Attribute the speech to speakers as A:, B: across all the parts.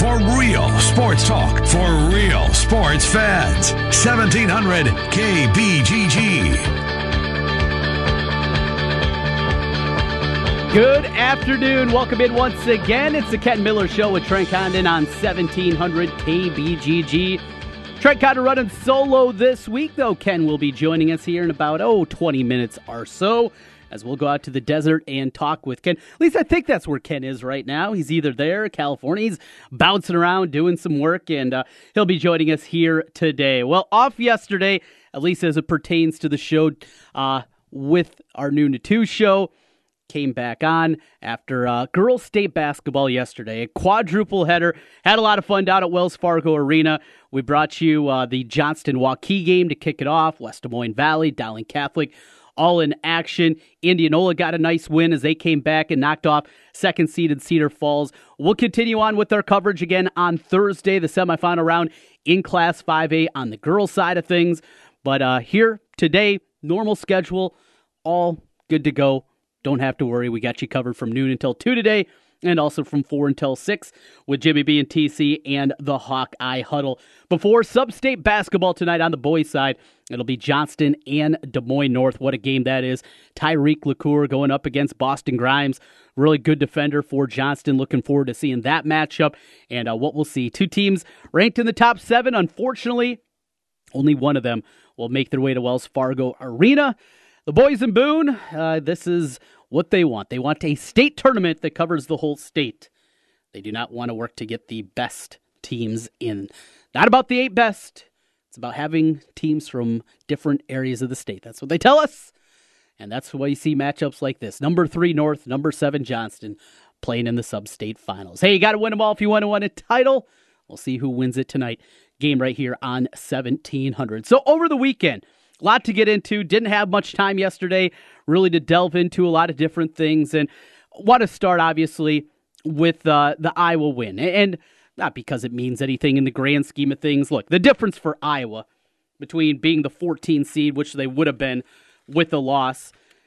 A: for real sports talk for real sports fans. 1700 KBGG.
B: Good afternoon. Welcome in once again. It's the Ken Miller Show with Trent Condon on 1700 KBGG. Trent Condon running solo this week, though. Ken will be joining us here in about, 20 minutes or so, as we'll go out to the desert and talk with Ken. At least I think that's where Ken is right now. He's either there, California. He's bouncing around doing some work, and he'll be joining us here today. Well, off yesterday, at least as it pertains to the show with our noon to 2 show. Came back on after girls state basketball yesterday. A quadruple header. Had a lot of fun down at Wells Fargo Arena. We brought you the Johnston-Waukee game to kick it off. West Des Moines Valley, Dowling Catholic, all in action. Indianola got a nice win as they came back and knocked off second-seeded Cedar Falls. We'll continue on with our coverage again on Thursday, the semifinal round in Class 5A on the girls' side of things. But here today, normal schedule, all good to go. Don't have to worry. We got you covered from noon until 2 today, and also from 4 until 6 with Jimmy B and TC and the Hawkeye Huddle. Before sub-state basketball tonight on the boys' side, it'll be Johnston and Des Moines North. What a game that is. Tyreek LaCour going up against Boston Grimes. Really good defender for Johnston. Looking forward to seeing that matchup and what we'll see. Two teams ranked in the top 7. Unfortunately, only one of them will make their way to Wells Fargo Arena. The boys in Boone, this is what they want. They want a state tournament that covers the whole state. They do not want to work to get the best teams in. Not about the 8 best. It's about having teams from different areas of the state. That's what they tell us. And that's why you see matchups like this. Number 3 North, number 7 Johnston playing in the sub-state finals. Hey, you got to win them all if you want to win a title. We'll see who wins it tonight. Game right here on 1700. So over the weekend, a lot to get into. Didn't have much time yesterday really to delve into a lot of different things. And want to start, obviously, with the Iowa win. And not because it means anything in the grand scheme of things. Look, the difference for Iowa between being the 14 seed, which they would have been with the loss,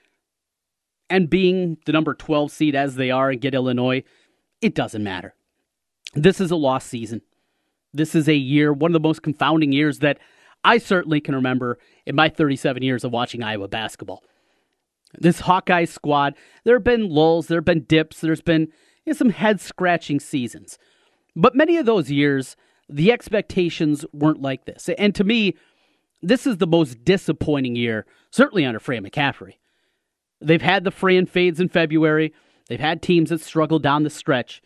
B: and being the number 12 seed as they are and get Illinois, it doesn't matter. This is a lost season. This is a year, one of the most confounding years that I certainly can remember in my 37 years of watching Iowa basketball. This Hawkeye squad, there have been lulls, there have been dips, there's been some head-scratching seasons. But many of those years, the expectations weren't like this. And to me, this is the most disappointing year, certainly under Fran McCaffery. They've had the Fran fades in February. They've had teams that struggle down the stretch.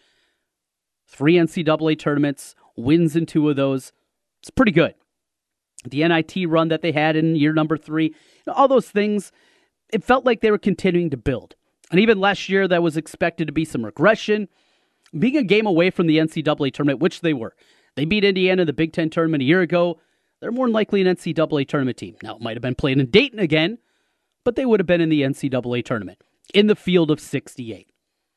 B: 3 NCAA tournaments, wins in 2 of those. It's pretty good. The NIT run that they had in year number 3, all those things, it felt like they were continuing to build. And even last year, that was expected to be some regression. Being a game away from the NCAA tournament, which they were. They beat Indiana in the Big Ten tournament a year ago. They're more than likely an NCAA tournament team. Now, it might have been playing in Dayton again, but they would have been in the NCAA tournament in the field of 68.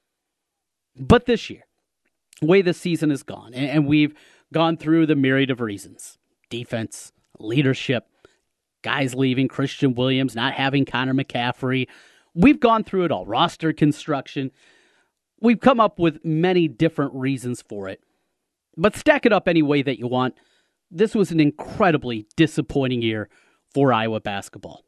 B: But this year, the way the season has gone, and we've gone through the myriad of reasons. Defense, leadership, guys leaving, Christian Williams, not having Connor McCaffery. We've gone through it all. Roster construction. We've come up with many different reasons for it. But stack it up any way that you want. This was an incredibly disappointing year for Iowa basketball.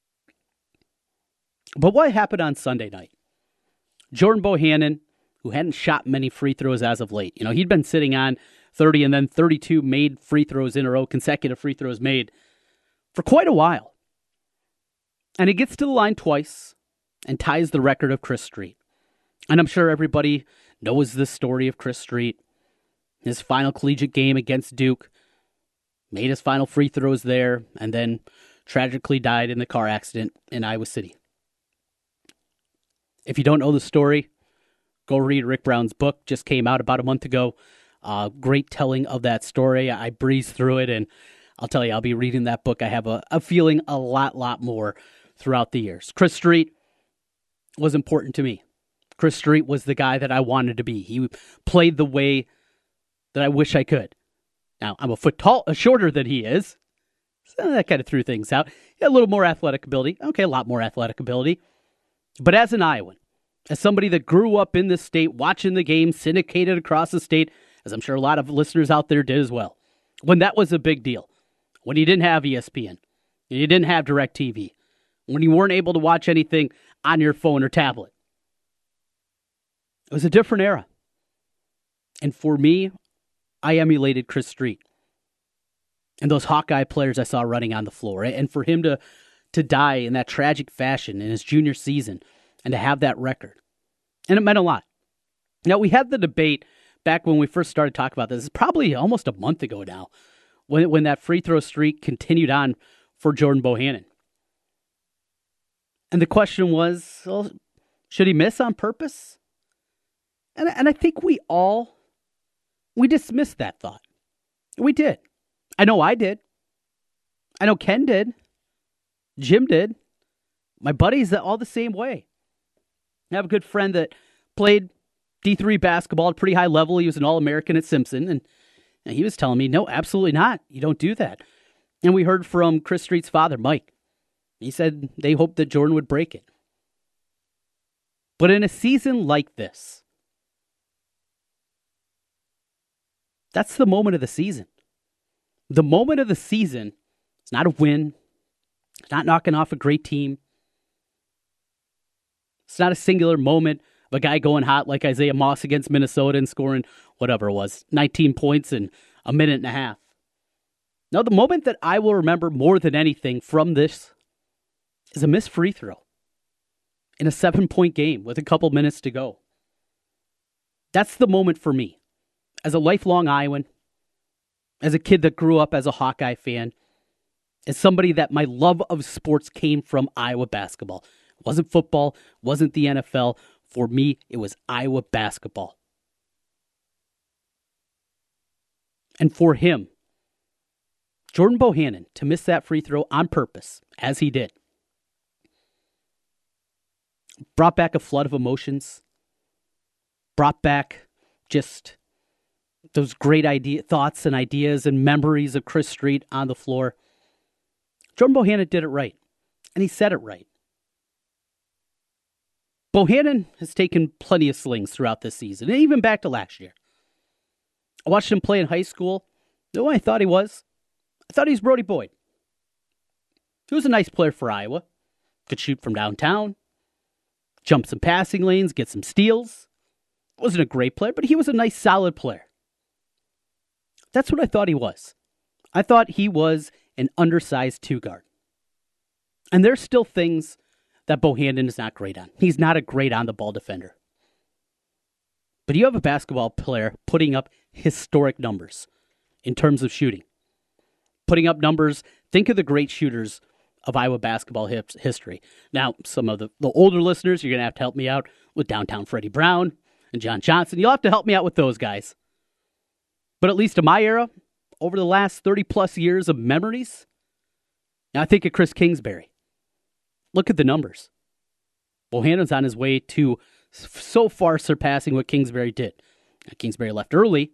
B: But what happened on Sunday night? Jordan Bohannon, who hadn't shot many free throws as of late. He'd been sitting on 30 and then 32 made free throws in a row, consecutive free throws made for quite a while. And he gets to the line twice and ties the record of Chris Street. And I'm sure everybody knows the story of Chris Street. His final collegiate game against Duke, made his final free throws there, and then tragically died in the car accident in Iowa City. If you don't know the story, go read Rick Brown's book. Just came out about a month ago. Great telling of that story. I breezed through it, and I'll tell you, I'll be reading that book. I have a feeling a lot more throughout the years. Chris Street was important to me. Chris Street was the guy that I wanted to be. He played the way that I wish I could. Now, I'm a foot shorter than he is, so that kind of threw things out. A little more athletic ability. Okay, a lot more athletic ability. But as an Iowan, as somebody that grew up in this state, watching the game syndicated across the state, as I'm sure a lot of listeners out there did as well, when that was a big deal, when you didn't have ESPN, you didn't have DirecTV, when you weren't able to watch anything on your phone or tablet. It was a different era. And for me, I emulated Chris Street and those Hawkeye players I saw running on the floor. And for him to die in that tragic fashion in his junior season and to have that record. And it meant a lot. Now, we had the debate back when we first started talking about this. It's probably almost a month ago now when that free throw streak continued on for Jordan Bohannon. And the question was, well, should he miss on purpose? And I think we dismissed that thought. We did. I know I did. I know Ken did. Jim did. My buddies all the same way. I have a good friend that played D3 basketball at a pretty high level. He was an All-American at Simpson, and he was telling me, no, absolutely not. You don't do that. And we heard from Chris Street's father, Mike. He said they hoped that Jordan would break it. But in a season like this, that's the moment of the season. The moment of the season, it's not a win. It's not knocking off a great team. It's not a singular moment of a guy going hot like Isaiah Moss against Minnesota and scoring whatever it was, 19 points in a minute and a half. No, the moment that I will remember more than anything from this is a missed free throw in a 7-point game with a couple minutes to go. That's the moment for me. As a lifelong Iowan, as a kid that grew up as a Hawkeye fan, as somebody that my love of sports came from Iowa basketball. It wasn't football, wasn't the NFL. For me, it was Iowa basketball. And for him, Jordan Bohannon, to miss that free throw on purpose, as he did, brought back a flood of emotions, brought back just those great thoughts and ideas and memories of Chris Street on the floor. Jordan Bohannon did it right, and he said it right. Bohannon has taken plenty of slings throughout this season, and even back to last year. I watched him play in high school. You know what I thought he was? I thought he was Brody Boyd. He was a nice player for Iowa. Could shoot from downtown, jump some passing lanes, get some steals. Wasn't a great player, but he was a nice, solid player. That's what I thought he was. I thought he was an undersized two-guard. And there's still things that Bohannon is not great on. He's not a great on-the-ball defender. But you have a basketball player putting up historic numbers in terms of shooting. Putting up numbers, think of the great shooters of Iowa basketball history. Now, some of the older listeners, you're going to have to help me out with downtown Freddie Brown and John Johnson. You'll have to help me out with those guys. But at least in my era, over the last 30-plus years of memories, I think of Chris Kingsbury. Look at the numbers. Bohannon's on his way to so far surpassing what Kingsbury did. Kingsbury left early,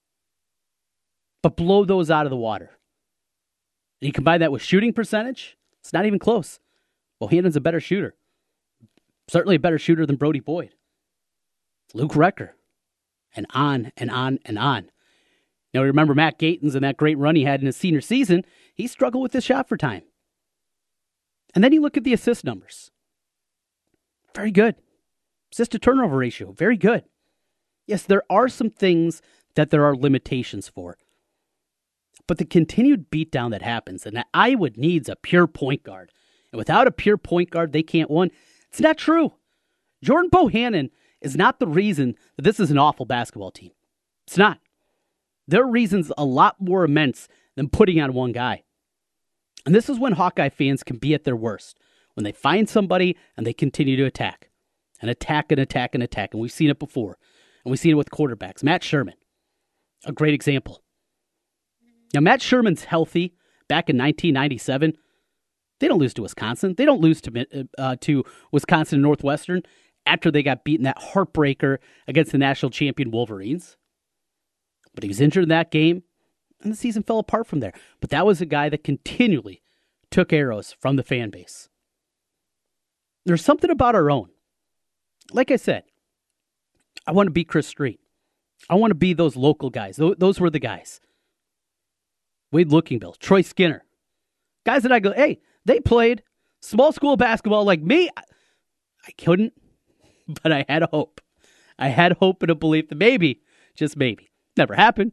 B: but blow those out of the water. And you combine that with shooting percentage, it's not even close. Bohannon's a better shooter. Certainly a better shooter than Brody Boyd. Luke Recker. And on and on and on. Now, remember Matt Gatens and that great run he had in his senior season. He struggled with his shot for time. And then you look at the assist numbers. Very good. Assist to turnover ratio, very good. Yes, there are some things that there are limitations for. But the continued beatdown that happens, and that Iowa needs a pure point guard. And without a pure point guard, they can't win. It's not true. Jordan Bohannon is not the reason that this is an awful basketball team. It's not. There are reasons a lot more immense than putting on one guy. And this is when Hawkeye fans can be at their worst. When they find somebody and they continue to attack. And attack and attack and attack. And we've seen it before. And we've seen it with quarterbacks. Matt Sherman, a great example. Now, Matt Sherman's healthy back in 1997. They don't lose to Wisconsin. They don't lose to Wisconsin and Northwestern after they got beaten that heartbreaker against the national champion Wolverines. But he was injured in that game, and the season fell apart from there. But that was a guy that continually took arrows from the fan base. There's something about our own. Like I said, I want to beat Chris Street. I want to be those local guys. Those were the guys. Wade Lookingbill, Troy Skinner. Guys that I go, hey, they played small school basketball like me. I couldn't, but I had hope. I had hope and a belief that maybe, just maybe, never happened.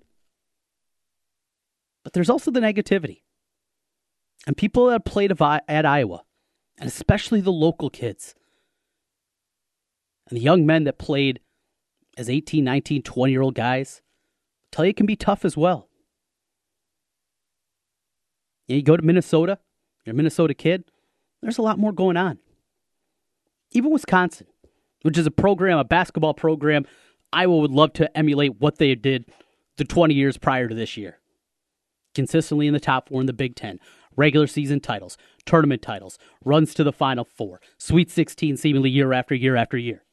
B: But there's also the negativity. And people that played at Iowa, and especially the local kids, and the young men that played as 18, 19, 20-year-old guys, tell you it can be tough as well. You go to Minnesota, you're a Minnesota kid, there's a lot more going on. Even Wisconsin, which is a basketball program, Iowa would love to emulate what they did the 20 years prior to this year. Consistently in the top 4 in the Big Ten. Regular season titles, tournament titles, runs to the Final Four, Sweet 16 seemingly year after year after year.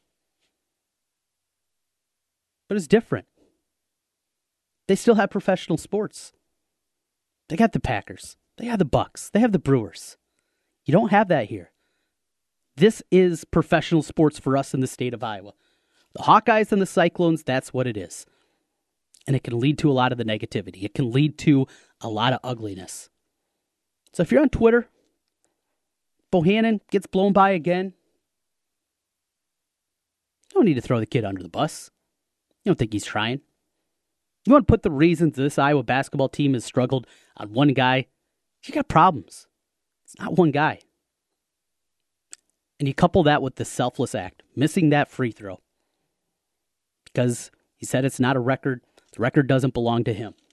B: But it's different. They still have professional sports. They got the Packers. They have the Bucks. They have the Brewers. You don't have that here. This is professional sports for us in the state of Iowa. The Hawkeyes and the Cyclones, that's what it is. And it can lead to a lot of the negativity. It can lead to a lot of ugliness. So if you're on Twitter, Bohannon gets blown by again, you don't need to throw the kid under the bus. You don't think he's trying. You want to put the reasons this Iowa basketball team has struggled on one guy, you got problems. It's not one guy. And you couple that with the selfless act, missing that free throw. Because he said it's not a record. The record doesn't belong to him.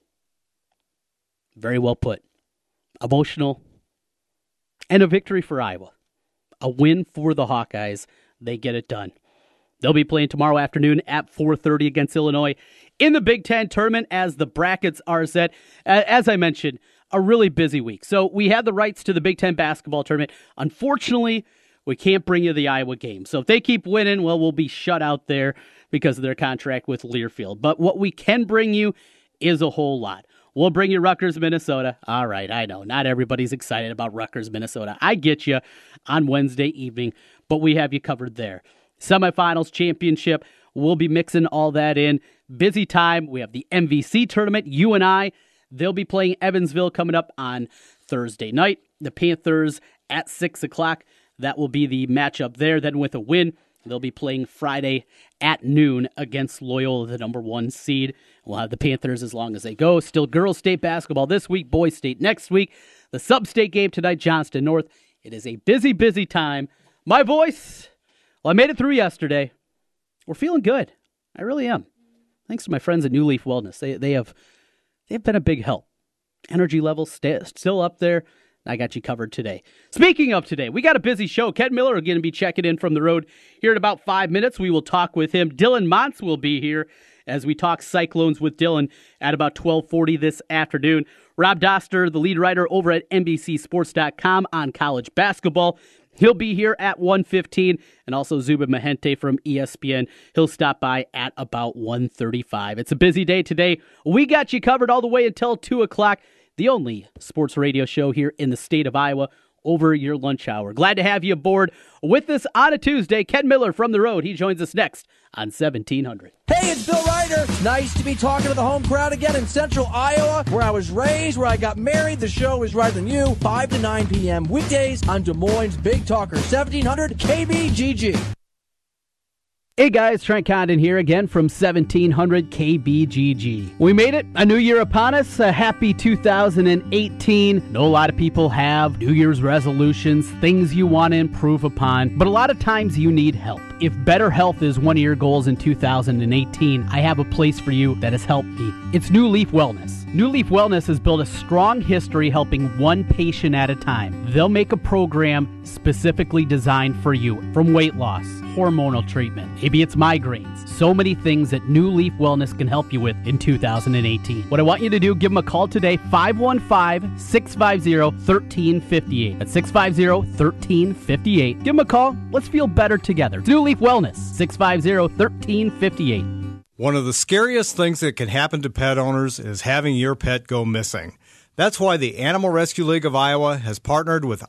B: Very well put. Emotional. And a victory for Iowa. A win for the Hawkeyes. They get it done. They'll be playing tomorrow afternoon at 4:30 against Illinois in the Big Ten tournament as the brackets are set. As I mentioned, a really busy week. So we have the rights to the Big Ten basketball tournament. Unfortunately, we can't bring you the Iowa game. So if they keep winning, well, we'll be shut out there because of their contract with Learfield. But what we can bring you is a whole lot. We'll bring you Rutgers, Minnesota. All right, I know. Not everybody's excited about Rutgers, Minnesota. I get you on Wednesday evening, but we have you covered there. Semifinals, championship, we'll be mixing all that in. Busy time. We have the MVC tournament. UNI, they'll be playing Evansville coming up on Thursday night. The Panthers at 6 o'clock. That will be the matchup there. Then with a win, they'll be playing Friday at noon against Loyola, the number 1 seed. We'll have the Panthers as long as they go. Still girls state basketball this week, boys state next week. The sub-state game tonight, Johnston North. It is a busy, busy time. My voice, well, I made it through yesterday. We're feeling good. I really am. Thanks to my friends at New Leaf Wellness. They've been a big help. Energy levels still up there. I got you covered today. Speaking of today, we got a busy show. Ken Miller is going to be checking in from the road here in about 5 minutes. We will talk with him. Dylan Montz will be here as we talk Cyclones with Dylan at about 12:40 this afternoon. Rob Doster, the lead writer over at NBCSports.com on college basketball. He'll be here at 1:15, and also Zubin Mehenti from ESPN. He'll stop by at about 1:35. It's a busy day today. We got you covered all the way until 2 o'clock. The only sports radio show here in the state of Iowa over your lunch hour. Glad to have you aboard with us on a Tuesday. Ken Miller from the road. He joins us next on 1700.
C: Hey, it's Bill Ryder. Nice to be talking to the home crowd again in central Iowa, where I was raised, where I got married. The show is right than you, 5 to 9 p.m. weekdays on Des Moines Big Talker, 1700 KBGG.
B: Hey guys, Trent Condon here again from 1700 KBGG. We made it, a new year upon us, a happy 2018. I know a lot of people have New Year's resolutions, things you want to improve upon, but a lot of times you need help. If better health is one of your goals in 2018, I have a place for you that has helped me. It's New Leaf Wellness. New Leaf Wellness has built a strong history helping one patient at a time. They'll make a program specifically designed for you, from weight loss, hormonal treatment, maybe it's migraines. So many things that New Leaf Wellness can help you with in 2018. What I want you to do, give them a call today, 515-650-1358. That's 650-1358. Give them a call. Let's feel better together. It's New Leaf Wellness, 650-1358.
D: One of the scariest things that can happen to pet owners is having your pet go missing. That's why the Animal Rescue League of Iowa has partnered with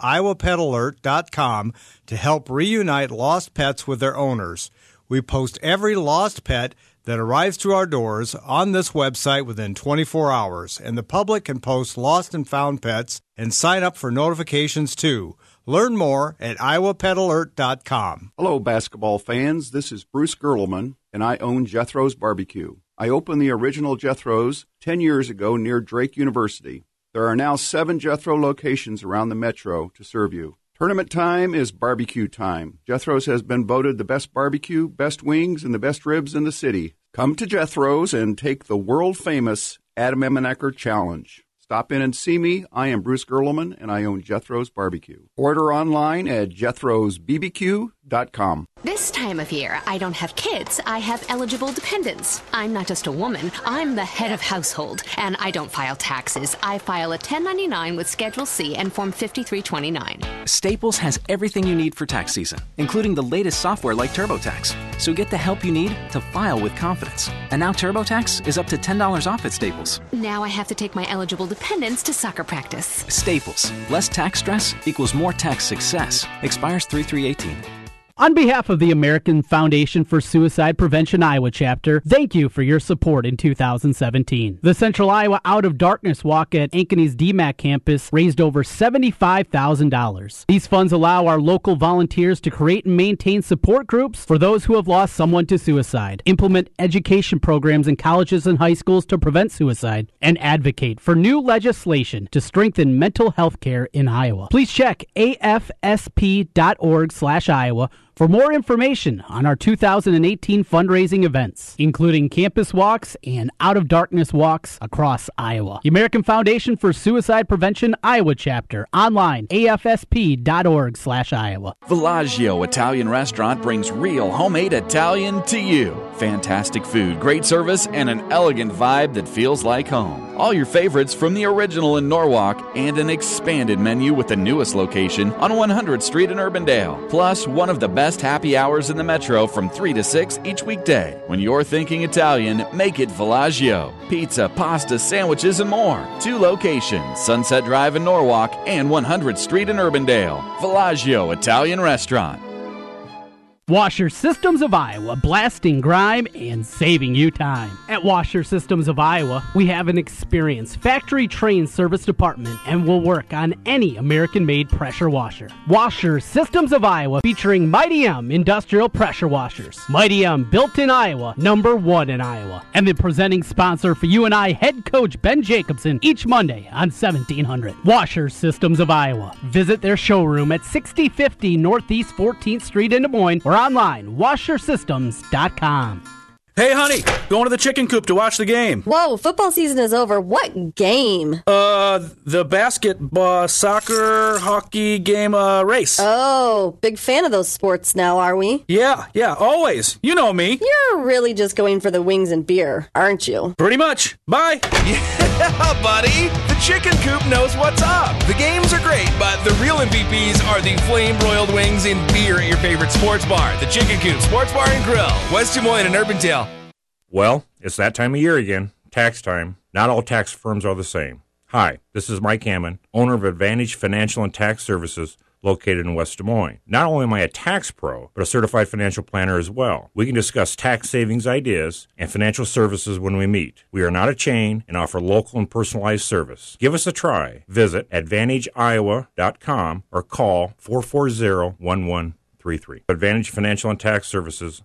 D: IowaPetAlert.com to help reunite lost pets with their owners. We post every lost pet that arrives to our doors on this website within 24 hours, and the public can post lost and found pets and sign up for notifications too. Learn more at iowapetalert.com.
E: Hello, basketball fans. This is Bruce Gerlman, and I own Jethro's Barbecue. I opened the original Jethro's 10 years ago near Drake University. There are now 7 Jethro locations around the metro to serve you. Tournament time is barbecue time. Jethro's has been voted the best barbecue, best wings, and the best ribs in the city. Come to Jethro's and take the world-famous Adam Emmenecker Challenge. Stop in and see me. I am Bruce Gerlman, and I own Jethro's Barbecue. Order online at jethrosbbq.com.
F: This time of year, I don't have kids. I have eligible dependents. I'm not just a woman. I'm the head of household, and I don't file taxes. I file a 1099 with Schedule C and Form 5329.
G: Staples has everything you need for tax season, including the latest software like TurboTax. So get the help you need to file with confidence. And now TurboTax is up to $10 off at Staples.
F: Now I have to take my eligible dependents to soccer practice.
G: Staples. Less tax stress equals more tax success. Expires 3/3/18.
B: On behalf of the American Foundation for Suicide Prevention Iowa chapter, thank you for your support in 2017. The Central Iowa Out of Darkness Walk at Ankeny's DMAC campus raised over $75,000. These funds allow our local volunteers to create and maintain support groups for those who have lost someone to suicide, implement education programs in colleges and high schools to prevent suicide, and advocate for new legislation to strengthen mental health care in Iowa. Please check afsp.org/Iowa for more information on our 2018 fundraising events, including campus walks and Out of Darkness walks across Iowa. The American Foundation for Suicide Prevention Iowa chapter, online, afsp.org/Iowa.
H: Villaggio Italian Restaurant brings real homemade Italian to you. Fantastic food, great service, and an elegant vibe that feels like home. All your favorites from the original in Norwalk and an expanded menu with the newest location on 100th Street in Urbandale. Plus, one of the best happy hours in the metro from 3 to 6 each weekday. When you're thinking Italian, make it Villaggio. Pizza, pasta, sandwiches, and more. 2 locations, Sunset Drive in Norwalk and 100th Street in Urbandale. Villaggio Italian Restaurant.
B: Washer Systems of Iowa, blasting grime and saving you time. At Washer Systems of Iowa, we have an experienced, factory-trained service department and will work on any American-made pressure washer. Washer Systems of Iowa, featuring Mighty M industrial pressure washers. Mighty M, built in Iowa, #1 in Iowa. And the presenting sponsor for you and I, head coach Ben Jacobson, each Monday on 1700. Washer Systems of Iowa. Visit their showroom at 6050 Northeast 14th Street in Des Moines or online, washersystems.com.
I: Hey, honey, going to the chicken coop to watch the game.
J: Whoa, football season is over. What game?
I: The basketball, soccer, hockey game, race.
J: Oh, big fan of those sports now, are we?
I: Yeah, always. You know me.
J: You're really just going for the wings and beer, aren't you?
I: Pretty much. Bye.
K: Yeah, buddy. The chicken coop knows what's up. The games are great, but the real MVPs are the flame-broiled wings and beer at your favorite sports bar. The Chicken Coop Sports Bar and Grill, West Des Moines and Urbandale.
L: Well, it's that time of year again, tax time. Not all tax firms are the same. Hi, this is Mike Hammond, owner of Advantage Financial and Tax Services located in West Des Moines. Not only am I a tax pro, but a certified financial planner as well. We can discuss tax savings ideas and financial services when we meet. We are not a chain and offer local and personalized service. Give us a try. Visit AdvantageIowa.com or call 440-1133. Advantage Financial and Tax Services.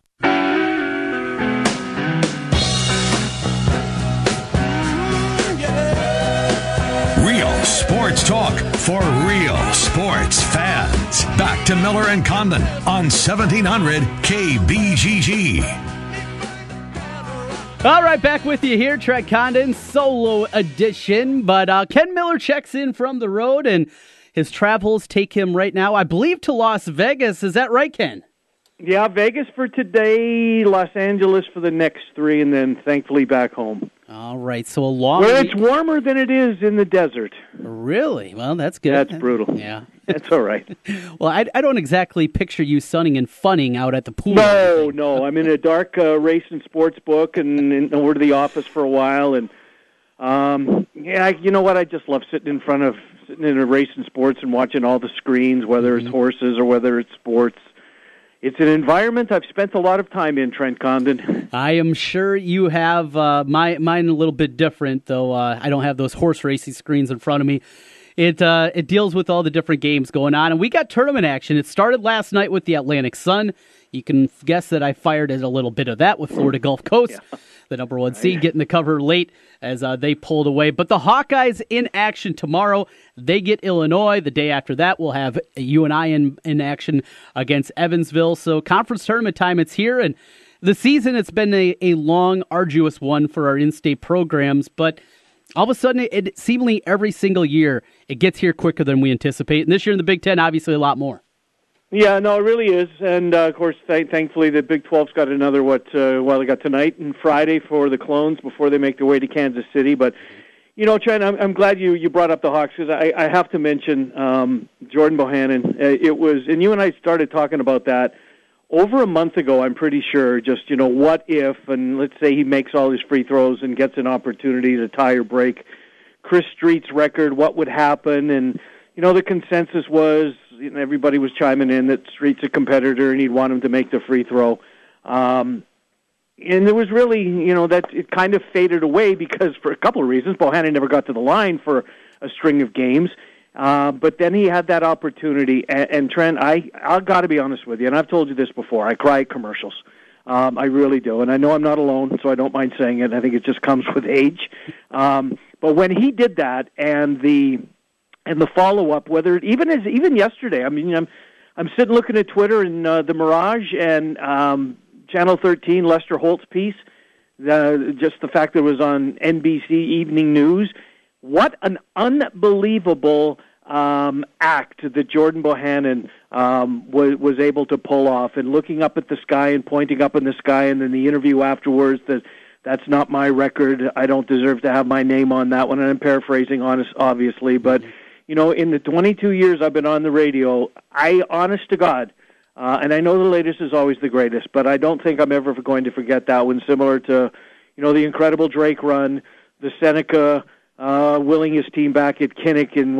A: Real sports talk for real sports fans. Back to Miller and Condon on 1700 KBGG.
B: All right, back with you here, Trent Condon, solo edition. But Ken Miller checks in from the road, and his travels take him right now, I believe, to Las Vegas. Is that right, Ken?
M: Yeah, Vegas for today, Los Angeles for the next 3, and then thankfully back home.
B: All right, so a long...
M: Well, it's warmer than it is in the desert.
B: Really? Well, that's good.
M: That's brutal.
B: Yeah.
M: That's all right.
B: Well, I don't exactly picture you sunning and funning out at the pool.
M: No. I'm in a dark race and sports book and over to the office for a while. And, you know what? I just love sitting in a race and sports and watching all the screens, whether it's horses or whether it's sports. it's an environment I've spent a lot of time in, Trent Condon.
B: I am sure you have. Mine a little bit different, though. I don't have those horse racing screens in front of me. It deals with all the different games going on, and we got tournament action. It started last night with the Atlantic Sun. You can guess that I fired at a little bit of that with Florida Gulf Coast, the number one seed, getting the cover late as they pulled away. But the Hawkeyes in action tomorrow. They get Illinois. The day after that, we'll have UNI in action against Evansville. So conference tournament time, it's here, and the season, it's been a long, arduous one for our in-state programs, but all of a sudden, it seemingly every single year, it gets here quicker than we anticipate. And this year in the Big Ten, obviously a lot more.
M: Yeah, no, it really is. And, of course, thankfully, the Big 12's got another, they got tonight and Friday for the Clones before they make their way to Kansas City. But, you know, Trent, I'm glad you brought up the Hawks, because I have to mention Jordan Bohannon. It was, and you and I started talking about that over a month ago, I'm pretty sure, just, you know, what if, and let's say he makes all his free throws and gets an opportunity to tie or break Chris Street's record, what would happen? And, you know, the consensus was, you know, everybody was chiming in that Street's a competitor and he'd want him to make the free throw. And there was really, you know, that it kind of faded away because for a couple of reasons. Bohannon never got to the line for a string of games. But then he had that opportunity, and Trent, I've got to be honest with you, and I've told you this before, I cry at commercials. I really do, and I know I'm not alone, so I don't mind saying it. I think it just comes with age. But when he did that, and the follow-up, whether even yesterday, I mean, I'm sitting looking at Twitter and the Mirage and Channel 13, Lester Holt's piece, just the fact that it was on NBC Evening News. What an unbelievable act that Jordan Bohannon was able to pull off, and looking up at the sky and pointing up in the sky, and then the interview afterwards that's not my record. I don't deserve to have my name on that one. And I'm paraphrasing, obviously, but you know, in the 22 years I've been on the radio, honest to God, and I know the latest is always the greatest, but I don't think I'm ever going to forget that one. Similar to, you know, the incredible Drake run, the Seneca willing his team back at Kinnick in,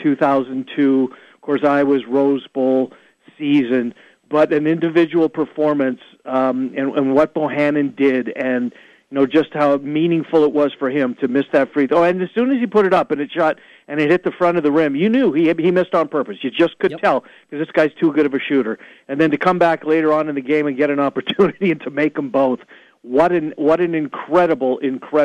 M: 2002. Of course, Iowa's Rose Bowl season. But an individual performance and what Bohannon did, and, you know, just how meaningful it was for him to miss that free throw. And as soon as he put it up and it shot and it hit the front of the rim, you knew he missed on purpose. You just could tell, because this guy's too good of a shooter. And then to come back later on in the game and get an opportunity and to make them both, what an incredible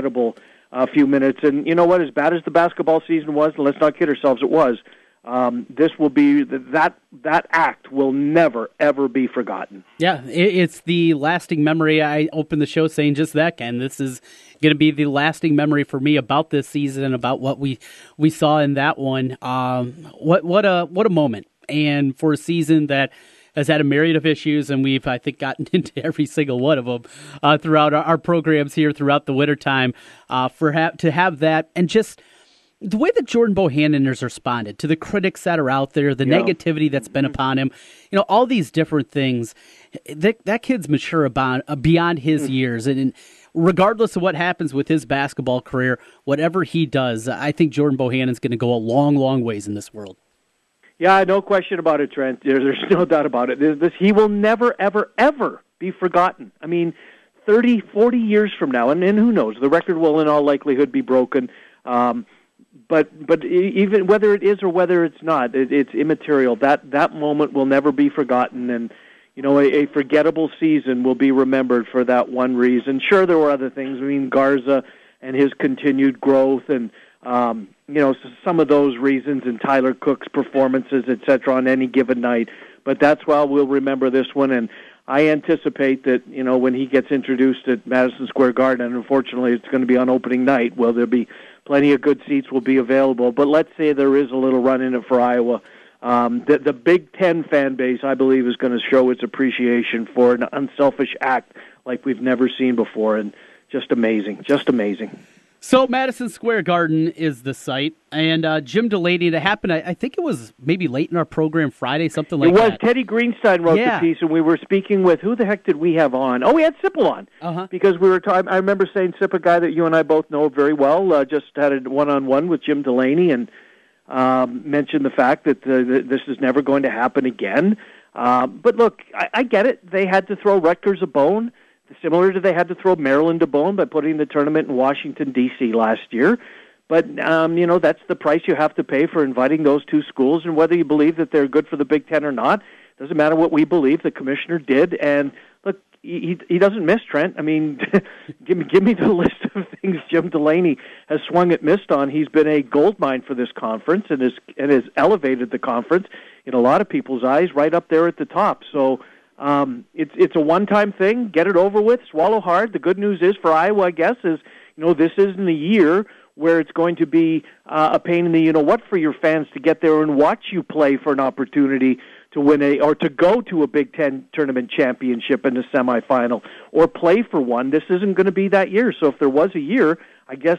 M: few minutes. And you know what? As bad as the basketball season was, and let's not kid ourselves, it was. This will be that act will never ever be forgotten.
B: Yeah, it's the lasting memory. I opened the show saying just that, Ken. This is going to be the lasting memory for me about this season and about what we saw in that one. What a moment, and for a season that has had a myriad of issues, and we've, I think, gotten into every single one of them throughout our programs here throughout the wintertime. To have that, and just the way that Jordan Bohannon has responded to the critics that are out there, the negativity that's been upon him, you know, all these different things. That kid's mature beyond his years, and regardless of what happens with his basketball career, whatever he does, I think Jordan Bohannon's going to go a long, long ways in this world.
M: Yeah, no question about it, Trent. There's no doubt about it. He will never, ever, ever be forgotten. I mean, 30, 40 years from now, and who knows, the record will in all likelihood be broken. But even whether it is or whether it's not, it's immaterial. That moment will never be forgotten, and you know, a forgettable season will be remembered for that one reason. Sure, there were other things. I mean, Garza and his continued growth, and you know, some of those reasons, and Tyler Cook's performances, etc., on any given night. But that's why we'll remember this one, and I anticipate that, you know, when he gets introduced at Madison Square Garden, and unfortunately it's going to be on opening night, well, there'll be plenty of good seats will be available. But let's say there is a little run in it for Iowa. The Big Ten fan base, I believe, is going to show its appreciation for an unselfish act like we've never seen before, and just amazing, just amazing.
B: So Madison Square Garden is the site, and Jim Delaney, that happened, I think it was maybe late in our program Friday, something like that.
M: It was. Teddy Greenstein wrote the piece, and we were speaking with, who the heck did we have on? Oh, we had Sipple on, because we were talking. I remember saying, Sip, a guy that you and I both know very well, just had a one-on-one with Jim Delaney, and mentioned the fact that this is never going to happen again. But look, I get it. They had to throw Rutgers a bone, similar to they had to throw Maryland a bone by putting the tournament in Washington, D.C. last year. But, that's the price you have to pay for inviting those two schools, and whether you believe that they're good for the Big Ten or not, doesn't matter what we believe. The commissioner did, and look, he doesn't miss, Trent. I mean, give me the list of things Jim Delaney has swung at missed on. He's been a goldmine for this conference and has elevated the conference in a lot of people's eyes right up there at the top. So it's a one-time thing. Get it over with. Swallow hard. The good news is for Iowa, I guess, is this isn't a year where it's going to be a pain in the what for your fans to get there and watch you play for an opportunity to win or to go to a Big Ten tournament championship in the semifinal or play for one. This isn't going to be that year. So if there was a year, I guess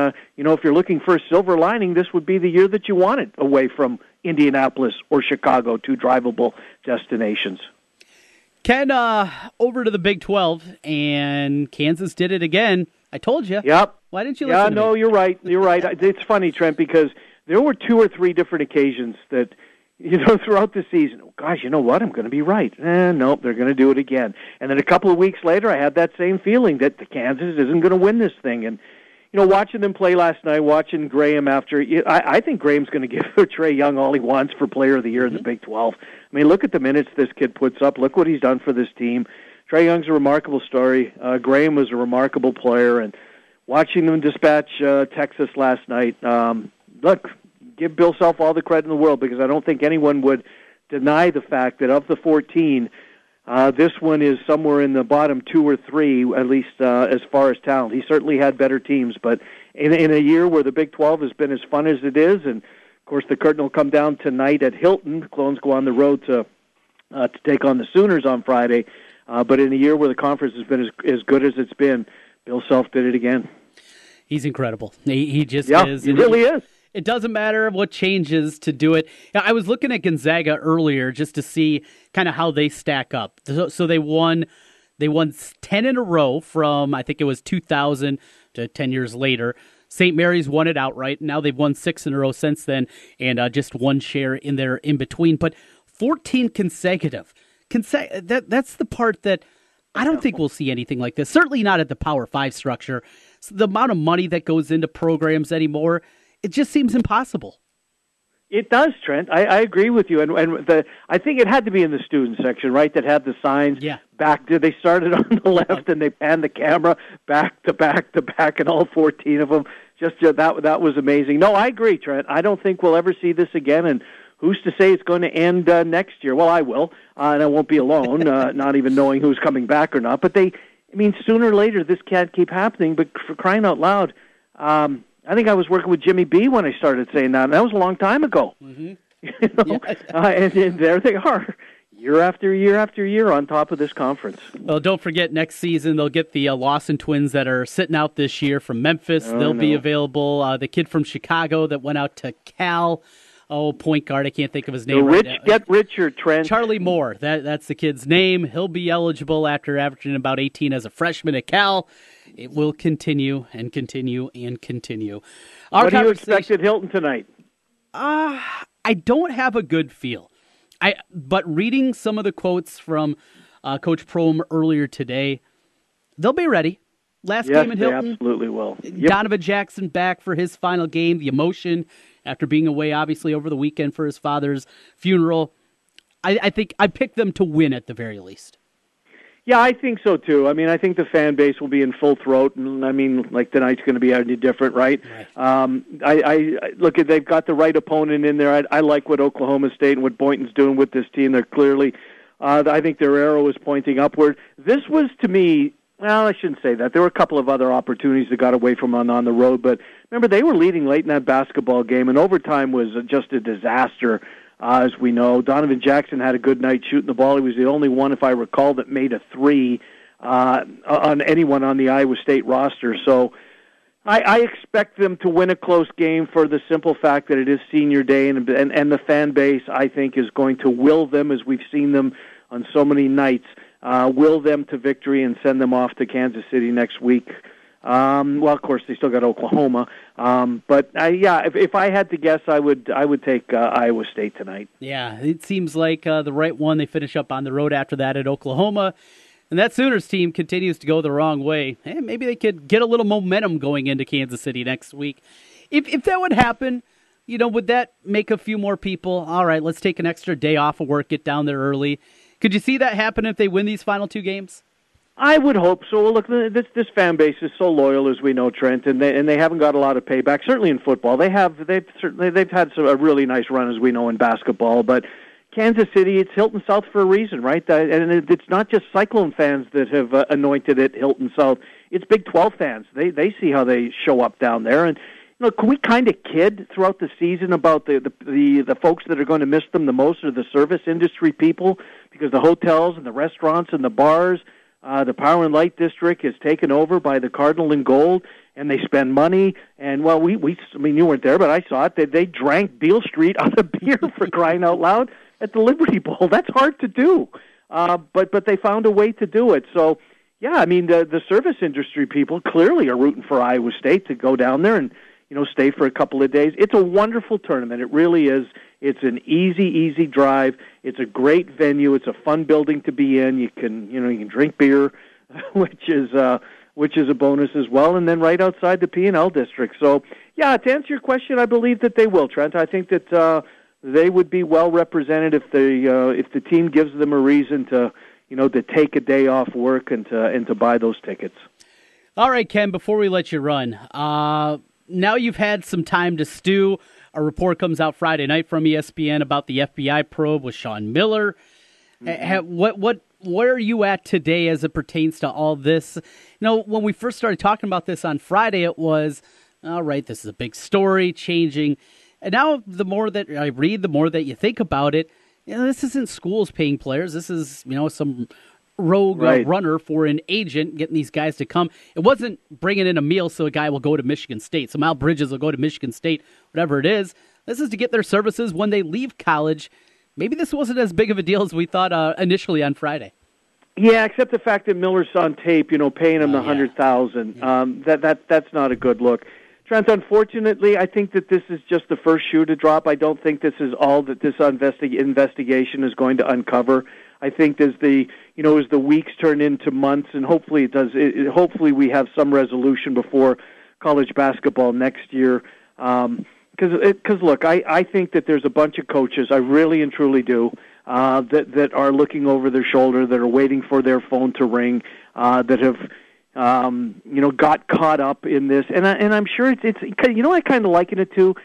M: if you're looking for a silver lining, this would be the year that you wanted away from Indianapolis or Chicago, two drivable destinations.
B: Ken, over to the Big 12, and Kansas did it again. I told you.
M: Yep.
B: Why didn't you listen to me?
M: No, you're right. You're right. It's funny, Trent, because there were 2 or 3 different occasions that, throughout the season, gosh, you know what? I'm going to be right. Nope, they're going to do it again. And then a couple of weeks later, I had that same feeling that the Kansas isn't going to win this thing. And, watching them play last night, watching Graham I think Graham's going to give Trae Young all he wants for Player of the Year in the Big 12. I mean, look at the minutes this kid puts up. Look what he's done for this team. Trae Young's a remarkable story. Graham was a remarkable player, and watching them dispatch Texas last night, look, give Bill Self all the credit in the world, because I don't think anyone would deny the fact that of the 14, this one is somewhere in the bottom 2 or 3, at least as far as talent. He certainly had better teams, but in a year where the Big 12 has been as fun as it is, and of course the curtain will come down tonight at Hilton. The Clones go on the road to take on the Sooners on Friday. But in a year where the conference has been as good as it's been, Bill Self did it again.
B: He's incredible. He just is.
M: He really is.
B: It doesn't matter what changes to do it. I was looking at Gonzaga earlier just to see kind of how they stack up. So they won 10 in a row from, I think it was 2000 to 10 years later. St. Mary's won it outright. Now they've won 6 in a row since then, and just one share in there in between. But 14 consecutive. That's the part that I don't think we'll see anything like this. Certainly not at the Power 5 structure. So the amount of money that goes into programs anymore, it just seems impossible.
M: It does, Trent. I agree with you. And I think it had to be in the student section, right, that had the signs.
B: Yeah.
M: Back to, they started on the left and they panned the camera back to back to back, and all 14 of them. Just that was amazing. No, I agree, Trent. I don't think we'll ever see this again, and who's to say it's going to end next year? Well, I will, and I won't be alone, not even knowing who's coming back or not. But sooner or later, this can't keep happening. But for crying out loud, I think I was working with Jimmy B when I started saying that, and that was a long time ago.
B: Mm-hmm.
M: And there they are, year after year after year on top of this conference.
B: Well, don't forget, next season they'll get the Lawson twins that are sitting out this year from Memphis. They'll be available. The kid from Chicago that went out to Cal. Point guard. I can't think of his name.
M: Rich get richer, Trent.
B: Charlie Moore. That's the kid's name. He'll be eligible after averaging about 18 as a freshman at Cal. It will continue and continue and continue.
M: What do you expect at Hilton tonight?
B: I don't have a good feel. But reading some of the quotes from Coach Prohm earlier today, they'll be ready. Last game at Hilton.
M: They absolutely will.
B: Donovan Jackson back for his final game. The emotion after being away, obviously, over the weekend for his father's funeral. I think I picked them to win at the very least.
M: Yeah, I think so, too. I think the fan base will be in full throat, and tonight's going to be any different, right? I look at, they've got the right opponent in there. I like what Oklahoma State and what Boynton's doing with this team. They're clearly, I think their arrow is pointing upward. This was, to me, well, I shouldn't say that. There were a couple of other opportunities that got away from them on the road, but remember, they were leading late in that basketball game, and overtime was just a disaster. As we know, Donovan Jackson had a good night shooting the ball. He was the only one, if I recall, that made a three on anyone on the Iowa State roster. So I expect them to win a close game for the simple fact that it is senior day, and the fan base, I think, is going to will them, as we've seen them on so many nights, will them to victory and send them off to Kansas City next week Well, of course, they still got Oklahoma. But if I had to guess, I would take Iowa State tonight.
B: Yeah, it seems like the right one. They finish up on the road after that at Oklahoma. And that Sooners team continues to go the wrong way. Hey, maybe they could get a little momentum going into Kansas City next week. If that would happen, would that make a few more people, all right, let's take an extra day off of work, get down there early? Could you see that happen if they win these final 2 games?
M: I would hope so. Well, look, this fan base is so loyal, as we know, Trent, and they haven't got a lot of payback. Certainly in football, they've had a really nice run, as we know, in basketball. But Kansas City, it's Hilton South for a reason, right? And it's not just Cyclone fans that have anointed it Hilton South. It's Big 12 fans. They see how they show up down there, and can we kind of kid throughout the season about the folks that are going to miss them the most are the service industry people, because the hotels and the restaurants and the bars. The Power and Light District is taken over by the Cardinal and Gold, and they spend money. And, well, I mean, you weren't there, but I saw it. They drank Beale Street out of beer, for crying out loud, at the Liberty Bowl. That's hard to do. But they found a way to do it. So, yeah, I mean, the service industry people clearly are rooting for Iowa State to go down there and, stay for a couple of days. It's a wonderful tournament. It really is. It's an easy drive. It's a great venue. It's a fun building to be in. You can drink beer, which is a bonus as well. And then right outside the P&L district. So, yeah, to answer your question, I believe that they will, Trent. I think that they would be well represented if the team gives them a reason to take a day off work and to buy those tickets.
B: All right, Ken. Before we let you run, now you've had some time to stew. A report comes out Friday night from ESPN about the FBI probe with Sean Miller. Mm-hmm. Where are you at today as it pertains to all this? When we first started talking about this on Friday, it was, all right, this is a big story, changing. And now the more that I read, the more that you think about it, this isn't schools paying players. This is, some rogue runner for an agent getting these guys to come. It wasn't bringing in a meal so a guy will go to Michigan State. So Mal Bridges will go to Michigan State, whatever it is. This is to get their services when they leave college. Maybe this wasn't as big of a deal as we thought initially on Friday.
M: Yeah, except the fact that Miller's on tape, paying him the $100,000. That's not a good look. Trent, unfortunately, I think that this is just the first shoe to drop. I don't think this is all that this investigation is going to uncover. I think as the weeks turn into months, and hopefully hopefully we have some resolution before college basketball next year. Because look, I think that there's a bunch of coaches, I really and truly do, that are looking over their shoulder, that are waiting for their phone to ring, that have got caught up in this, and I'm sure it's I kind of liken it to.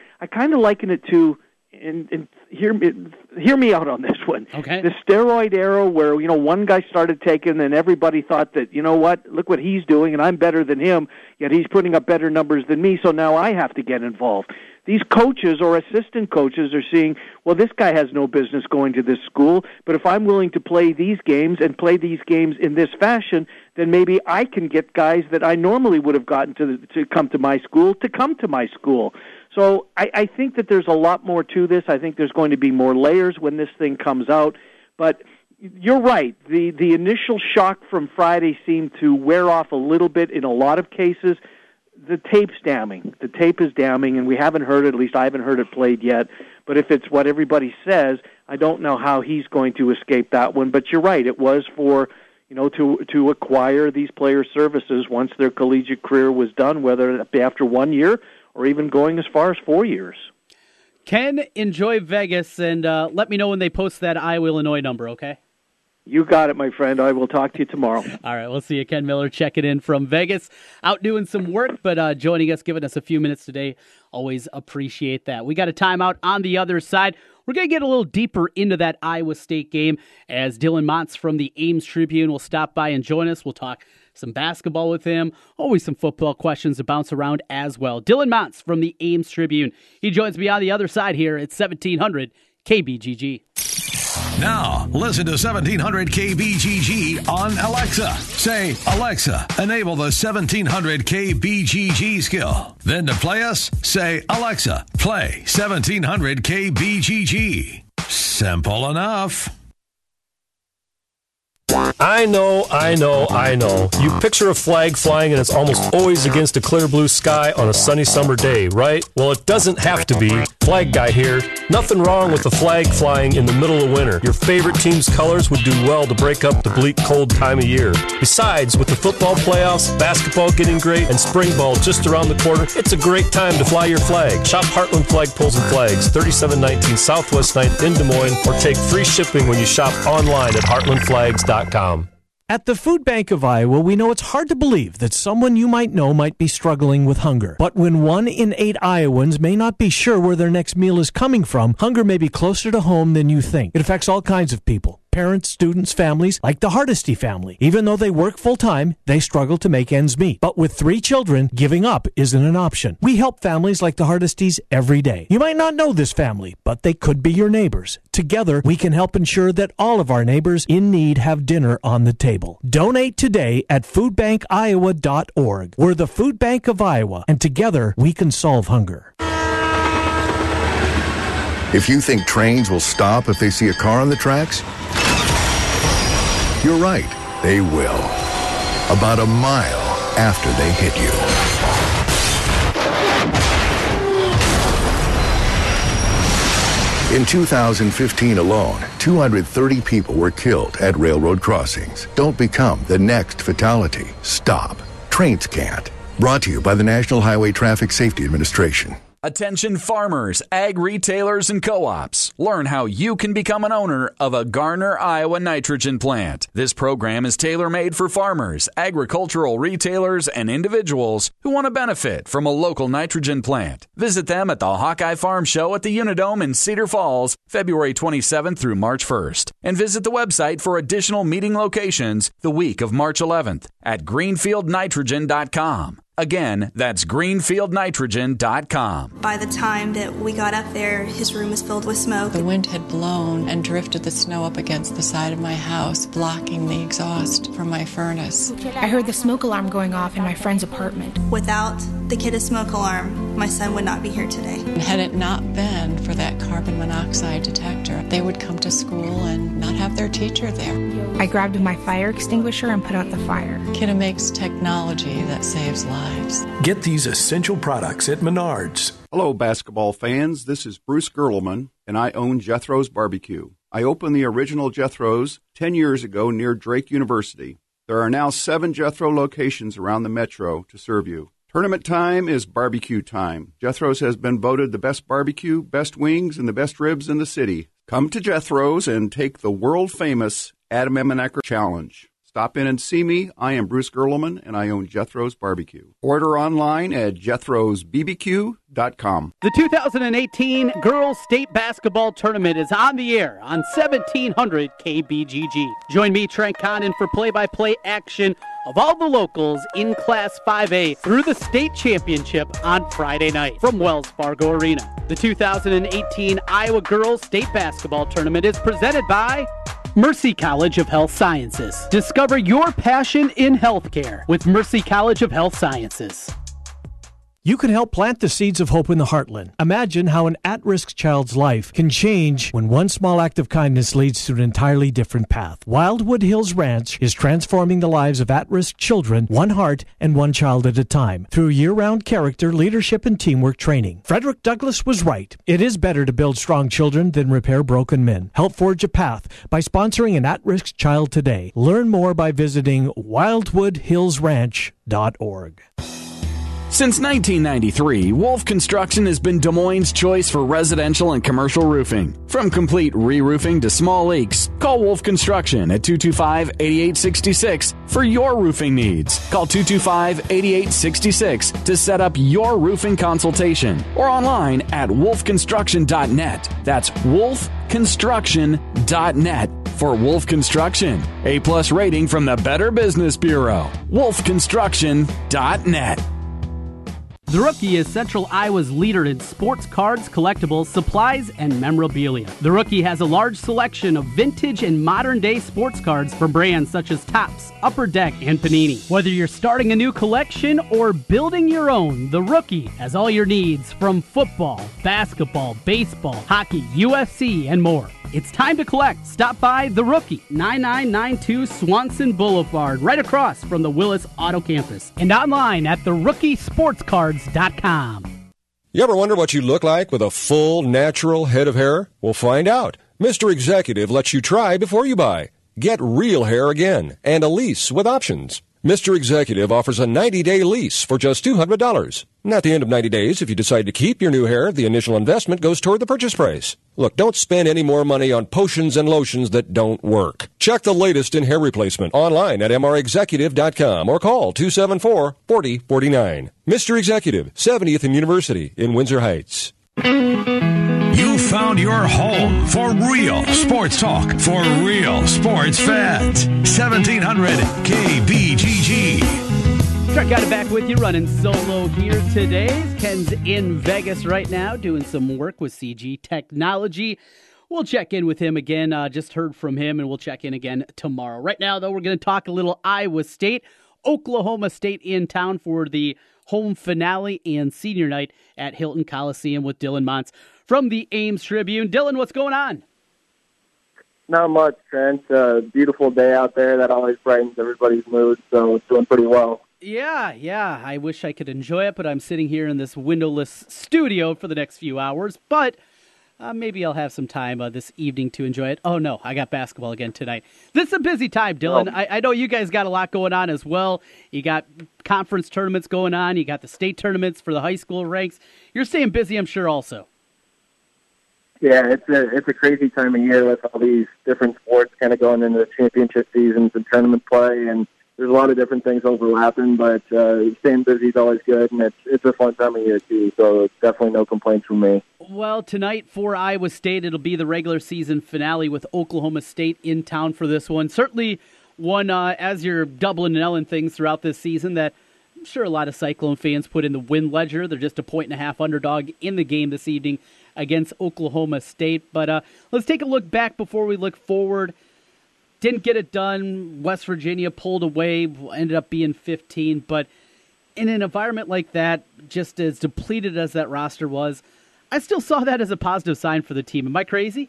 M: And hear me out on this one.
B: Okay.
M: The steroid era where, one guy started taking and everybody thought that, look what he's doing and I'm better than him, yet he's putting up better numbers than me, so now I have to get involved. These coaches or assistant coaches are seeing, well, this guy has no business going to this school, but if I'm willing to play these games and play these games in this fashion, then maybe I can get guys that I normally would have gotten to come to my school to come to my school. So I think that there's a lot more to this. I think there's going to be more layers when this thing comes out. But you're right. The initial shock from Friday seemed to wear off a little bit in a lot of cases. The tape's damning. The tape is damning, and we haven't heard it. At least I haven't heard it played yet. But if it's what everybody says, I don't know how he's going to escape that one. But you're right. It was for to acquire these player services once their collegiate career was done, whether it be after 1 year or even going as far as 4 years.
B: Ken, enjoy Vegas, and let me know when they post that Iowa-Illinois number, okay?
M: You got it, my friend. I will talk to you tomorrow.
B: All right, we'll see you. Ken Miller checking in from Vegas. Out doing some work, but joining us, giving us a few minutes today. Always appreciate that. We got a timeout on the other side. We're going to get a little deeper into that Iowa State game as Dylan Montz from the Ames Tribune will stop by and join us. We'll talk some basketball with him. Always some football questions to bounce around as well. Dylan Montz from the Ames Tribune. He joins me on the other side here at 1700 KBGG.
A: Now, listen to 1700 KBGG on Alexa. Say, Alexa, enable the 1700 KBGG skill. Then to play us, say, Alexa, play 1700 KBGG. Simple enough.
N: I know. You picture a flag flying and it's almost always against a clear blue sky on a sunny summer day, right? Well, it doesn't have to be. Flag Guy here. Nothing wrong with the flag flying in the middle of winter. Your favorite team's colors would do well to break up the bleak, cold time of year. Besides, with the football playoffs, basketball getting great, and spring ball just around the corner, it's a great time to fly your flag. Shop Heartland Flagpoles and Flags, 3719 Southwest 9th in Des Moines, or take free shipping when you shop online at heartlandflags.com.
O: At the Food Bank of Iowa, we know it's hard to believe that someone you might know might be struggling with hunger. But when 1 in 8 Iowans may not be sure where their next meal is coming from, hunger may be closer to home than you think. It affects all kinds of people. Parents, students, families, like the Hardesty family. Even though they work full-time, they struggle to make ends meet. But with 3 children, giving up isn't an option. We help families like the Hardestys every day. You might not know this family, but they could be your neighbors. Together, we can help ensure that all of our neighbors in need have dinner on the table. Donate today at foodbankiowa.org. We're the Food Bank of Iowa, and together we can solve hunger.
P: If you think trains will stop if they see a car on the tracks, you're right, they will. About a mile after they hit you. In 2015 alone, 230 people were killed at railroad crossings. Don't become the next fatality. Stop. Trains can't. Brought to you by the National Highway Traffic Safety Administration.
H: Attention farmers, ag retailers, and co-ops. Learn how you can become an owner of a Garner, Iowa nitrogen plant. This program is tailor-made for farmers, agricultural retailers, and individuals who want to benefit from a local nitrogen plant. Visit them at the Hawkeye Farm Show at the Unidome in Cedar Falls, February 27th through March 1st. And visit the website for additional meeting locations the week of March 11th at greenfieldnitrogen.com. Again, that's greenfieldnitrogen.com.
Q: By the time that we got up there, his room was filled with smoke.
R: The wind had blown and drifted the snow up against the side of my house, blocking the exhaust from my furnace.
S: I heard the smoke alarm going off in my friend's apartment.
Q: Without the kid's smoke alarm, my son would not be here today.
R: And had it not been for that carbon monoxide detector, they would come to school and not have their teacher there.
S: I grabbed my fire extinguisher and put out the fire.
R: Kidda makes technology that saves lives.
T: Get these essential products at Menards.
E: Hello, basketball fans. This is Bruce Gerlman, and I own Jethro's Barbecue. I opened the original Jethro's 10 years ago near Drake University. There are now 7 Jethro locations around the metro to serve you. Tournament time is barbecue time. Jethro's has been voted the best barbecue, best wings, and the best ribs in the city. Come to Jethro's and take the world-famous Adam Emanecker Challenge. Stop in and see me. I am Bruce Gerlman, and I own Jethro's Barbecue. Order online at jethrosbbq.com.
B: The 2018 Girls State Basketball Tournament is on the air on 1700 KBGG. Join me, Trent Condon, for play-by-play action of all the locals in Class 5A through the state championship on Friday night from Wells Fargo Arena. The 2018 Iowa Girls State Basketball Tournament is presented by Mercy College of Health Sciences. Discover your passion in healthcare with Mercy College of Health Sciences.
O: You can help plant the seeds of hope in the heartland. Imagine how an at-risk child's life can change when one small act of kindness leads to an entirely different path. Wildwood Hills Ranch is transforming the lives of at-risk children, one heart and one child at a time, through year-round character, leadership, and teamwork training. Frederick Douglass was right. It is better to build strong children than repair broken men. Help forge a path by sponsoring an at-risk child today. Learn more by visiting wildwoodhillsranch.org.
H: Since 1993, Wolf Construction has been Des Moines' choice for residential and commercial roofing. From complete re-roofing to small leaks, call Wolf Construction at 225-8866 for your roofing needs. Call 225-8866 to set up your roofing consultation or online at wolfconstruction.net. That's wolfconstruction.net for Wolf Construction. A+ rating from the Better Business Bureau. wolfconstruction.net.
B: The Rookie is Central Iowa's leader in sports cards, collectibles, supplies, and memorabilia. The Rookie has a large selection of vintage and modern-day sports cards from brands such as Topps, Upper Deck, and Panini. Whether you're starting a new collection or building your own, The Rookie has all your needs from football, basketball, baseball, hockey, UFC, and more. It's time to collect. Stop by The Rookie, 9992 Swanson Boulevard, right across from the Willis Auto Campus. And online at therookiesportscards.com.
U: You ever wonder what you look like with a full, natural head of hair? We'll find out. Mr. Executive lets you try before you buy. Get real hair again and a lease with options. Mr. Executive offers a 90-day lease for just $200. And at the end of 90 days, if you decide to keep your new hair, the initial investment goes toward the purchase price. Look, don't spend any more money on potions and lotions that don't work. Check the latest in hair replacement online at mrexecutive.com or call 274-4049. Mr. Executive, 70th and University in Windsor Heights.
A: You found your home for real sports talk for real sports fans. 1700 KBGG.
B: Trent got it back with you, running solo here today. Ken's in Vegas right now doing some work with CG Technology. We'll check in with him again. Just heard from him, and we'll check in again tomorrow. Right now, though, we're going to talk a little Iowa State. Oklahoma State in town for the home finale and senior night at Hilton Coliseum with Dylan Montz from the Ames Tribune. Dylan, what's going on?
V: Not much, Trent. Beautiful day out there. That always brightens everybody's mood, so it's doing pretty well.
B: Yeah. I wish I could enjoy it, but I'm sitting here in this windowless studio for the next few hours. But maybe I'll have some time this evening to enjoy it. Oh, no, I got basketball again tonight. This is a busy time, Dylan. Oh. I know you guys got a lot going on as well. You got conference tournaments going on. You got the state tournaments for the high school ranks. You're staying busy, I'm sure, also.
V: Yeah, it's a crazy time of year with all these different sports kind of going into the championship seasons and tournament play, and there's a lot of different things overlapping, but staying busy is always good, and it's a fun time of year, too, so it's definitely no complaints from me.
B: Well, tonight for Iowa State, it'll be the regular season finale with Oklahoma State in town for this one. Certainly one, as you're doubling and Ellen things throughout this season, that I'm sure a lot of Cyclone fans put in the win ledger. They're just a 1.5-point underdog in the game this evening against Oklahoma State. But let's take a look back before we look forward. Didn't get it done. West Virginia pulled away, ended up being 15. But in an environment like that, just as depleted as that roster was, I still saw that as a positive sign for the team. Am I crazy?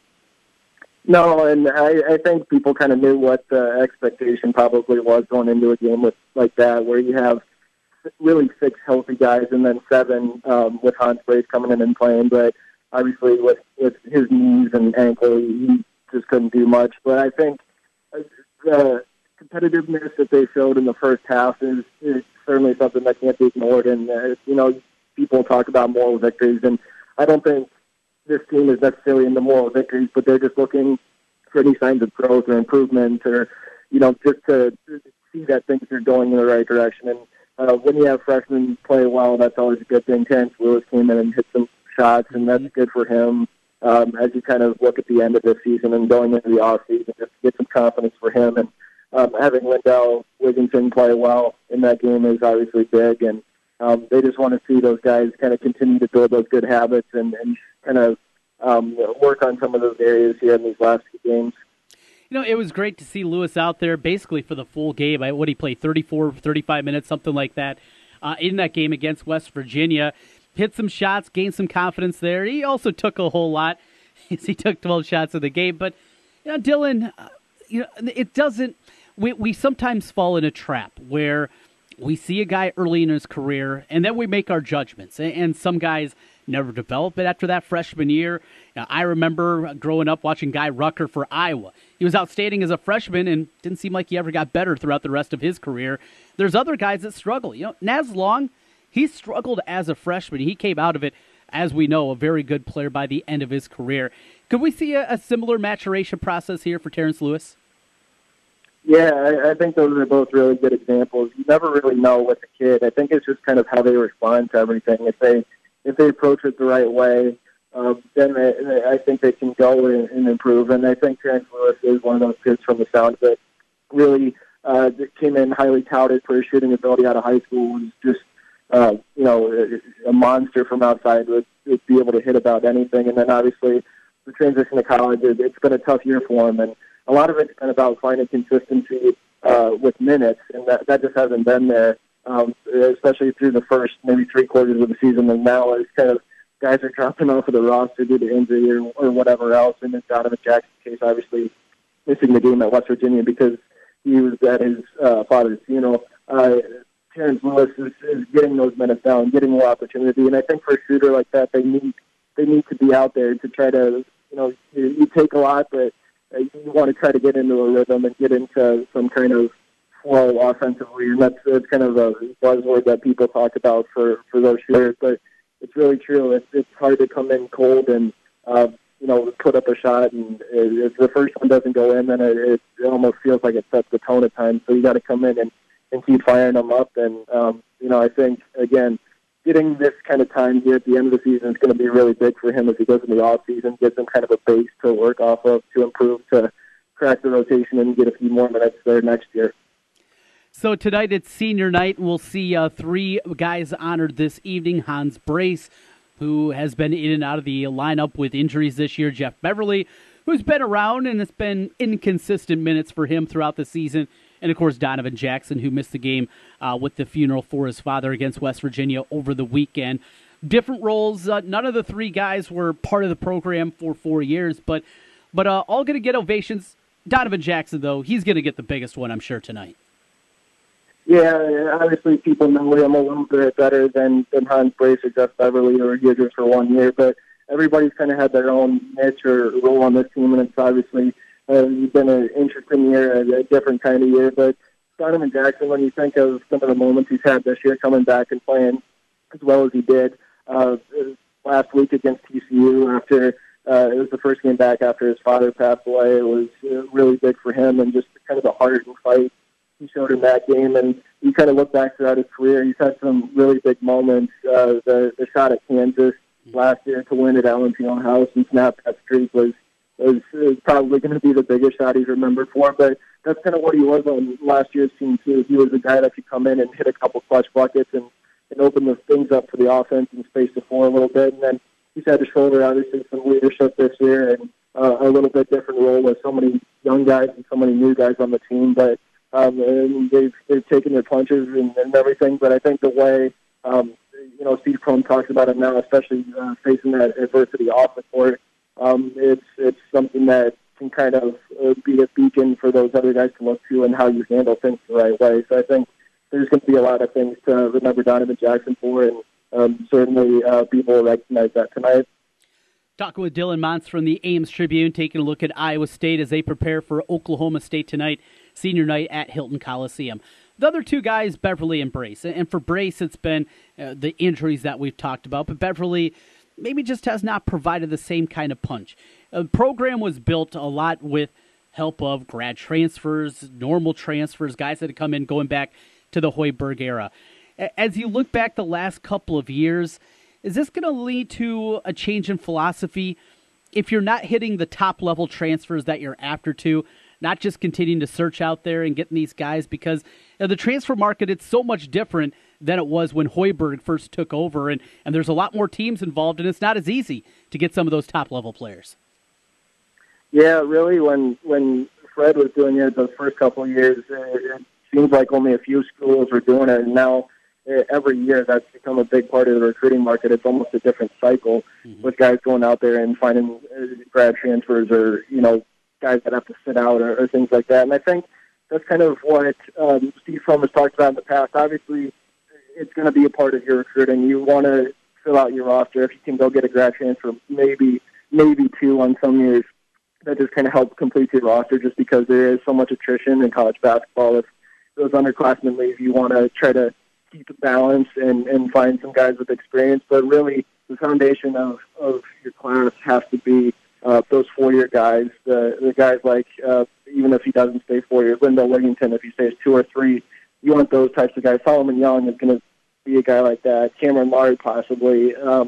V: No, and I think people kind of knew what the expectation probably was going into a game like that, where you have really 6 healthy guys and then 7 with Hans Brace coming in and playing. But obviously with his knees and ankle, he just couldn't do much. But I think the competitiveness that they showed in the first half is certainly something that can't be ignored. And, people talk about moral victories, and I don't think this team is necessarily in the moral victories, but they're just looking for any signs of growth or improvement or, just to see that things are going in the right direction. And when you have freshmen play well, that's always a good thing. Terrence Lewis came in and hit some shots, and that's good for him as you kind of look at the end of this season and going into the offseason, just get some confidence for him. And having Lindell Wigginton play well in that game is obviously big, and they just want to see those guys kind of continue to build those good habits and kind of work on some of those areas here in these last few games.
B: It was great to see Lewis out there basically for the full game. What he played, 34, 35 minutes, something like that, in that game against West Virginia. Hit some shots, gained some confidence there. He also took a whole lot. He took 12 shots in the game. But, Dylan, it doesn't – we sometimes fall in a trap where – we see a guy early in his career, and then we make our judgments. And some guys never develop it after that freshman year. I remember growing up watching Guy Rucker for Iowa. He was outstanding as a freshman and didn't seem like he ever got better throughout the rest of his career. There's other guys that struggle. Naz Long, he struggled as a freshman. He came out of it, as we know, a very good player by the end of his career. Could we see a similar maturation process here for Terrence Lewis?
V: Yeah, I think those are both really good examples. You never really know with a kid. I think it's just kind of how they respond to everything. If they approach it the right way, then I think they can go and improve. And I think Terrence Lewis is one of those kids from the sound that really came in highly touted for his shooting ability out of high school. Was just a monster from outside. Would be able to hit about anything. And then obviously the transition to college, it's been a tough year for him. And a lot of it's been about finding consistency with minutes, and that just hasn't been there, especially through the first maybe 3 quarters of the season. And now it's kind of guys are dropping off of the roster due to injury or whatever else. And in Donovan Jackson's case, obviously missing the game at West Virginia because he was at his father's funeral. Terrence Lewis is getting those minutes down, getting more opportunity. And I think for a shooter like that, they need to be out there to try to, you take a lot, but you want to try to get into a rhythm and get into some kind of flow offensively. And that's kind of a buzzword that people talk about for those shooters. But it's really true. It's hard to come in cold and, put up a shot. And if the first one doesn't go in, then it almost feels like it sets the tone at times. So you got to come in and keep firing them up. And, I think, again, getting this kind of time here at the end of the season is going to be really big for him as he goes in the off-season, gives him kind of a base to work off of to improve, to crack the rotation and get a few more minutes there next year.
B: So tonight it's senior night. We'll see 3 guys honored this evening. Hans Brace, who has been in and out of the lineup with injuries this year. Jeff Beverly, who's been around, and it's been inconsistent minutes for him throughout the season. And, of course, Donovan Jackson, who missed the game with the funeral for his father against West Virginia over the weekend. Different roles. None of the 3 guys were part of the program for 4 years, but all going to get ovations. Donovan Jackson, though, he's going to get the biggest one, I'm sure, tonight.
V: Yeah, obviously people know him a little bit better than Hans Brace or Jeff Beverly or Gidris for 1 year, but everybody's kind of had their own niche or role on this team, and it's obviously been an interesting year, a different kind of year. But Donovan Jackson, when you think of some of the moments he's had this year coming back and playing as well as he did last week against TCU after it was the first game back after his father passed away, it was really big for him, and just kind of the heart and fight he showed in that game. And you kind of look back throughout his career, he's had some really big moments. The shot at Kansas last year to win at Allen Fieldhouse and snap that streak was probably going to be the biggest shot he's remembered for. But that's kind of what he was on last year's team, too. He was a guy that could come in and hit a couple clutch buckets and open the things up for the offense and space the floor a little bit. And then he's had to shoulder, obviously, some leadership this year and a little bit different role with so many young guys and so many new guys on the team. But and they've taken their punches and everything. But I think the way, Steve Prohm talks about it now, especially facing that adversity off the court, it's something that can kind of be a beacon for those other guys to look to and how you handle things the right way. So I think there's going to be a lot of things to remember Donovan Jackson for, and certainly people will recognize that tonight.
B: Talking with Dylan Montz from the Ames Tribune, taking a look at Iowa State as they prepare for Oklahoma State tonight, senior night at Hilton Coliseum. The other 2 guys, Beverly and Brace. And for Brace, it's been the injuries that we've talked about, but Beverly maybe just has not provided the same kind of punch. The program was built a lot with help of grad transfers, normal transfers, guys that have come in going back to the Hoiberg era. As you look back the last couple of years, is this going to lead to a change in philosophy if you're not hitting the top-level transfers that you're after to, not just continuing to search out there and getting these guys? Because the transfer market, it's so much different than it was when Hoiberg first took over, and there's a lot more teams involved, and it's not as easy to get some of those top-level players.
V: Yeah, really, when Fred was doing it the first couple of years, it seems like only a few schools were doing it, and now every year that's become a big part of the recruiting market. It's almost a different cycle with guys going out there and finding grad transfers or, guys that have to sit out or things like that. And I think that's kind of what Steve Prohm has talked about in the past. Obviously, it's going to be a part of your recruiting. You want to fill out your roster. If you can go get a grad transfer, maybe 2 on some years, that just kind of help complete your roster just because there is so much attrition in college basketball. If those underclassmen leave, you want to try to keep a balance and find some guys with experience. But really, the foundation of your class has to be those 4-year guys, the guys like, even if he doesn't stay 4 years, Wendell Wigington, if he stays 2 or 3, you want those types of guys. Solomon Young is going to be a guy like that. Cameron Lard, possibly.